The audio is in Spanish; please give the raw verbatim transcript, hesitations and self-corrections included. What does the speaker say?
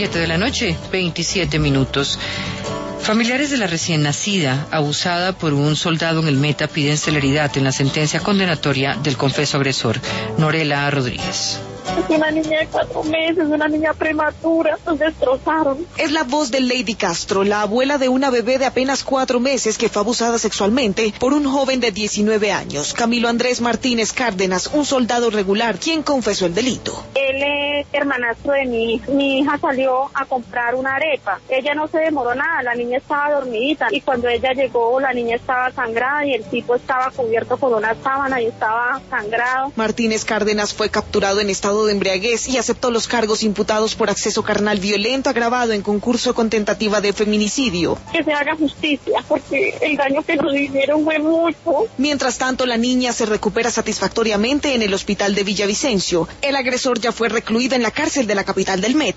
Siete de la noche, veintisiete minutos. Familiares de la recién nacida, abusada por un soldado en el Meta, piden celeridad en la sentencia condenatoria del confeso agresor. Norela Rodríguez. Es una niña de cuatro meses, una niña prematura, nos destrozaron. Es la voz de Lady Castro, la abuela de una bebé de apenas cuatro meses que fue abusada sexualmente por un joven de diecinueve años, Camilo Andrés Martínez Cárdenas, un soldado regular, quien confesó el delito. Él es hermanastro de mi hija. Mi hija salió a comprar una arepa. Ella no se demoró nada, la niña estaba dormidita y cuando ella llegó la niña estaba sangrada y el tipo estaba cubierto con una sábana y estaba sangrado. Martínez Cárdenas fue capturado en estado de embriaguez y aceptó los cargos imputados por acceso carnal violento agravado en concurso con tentativa de feminicidio. Que se haga justicia, porque el daño que nos hicieron fue mucho. Mientras tanto, la niña se recupera satisfactoriamente en el hospital de Villavicencio. El agresor ya fue recluido en la cárcel de la capital del Meta.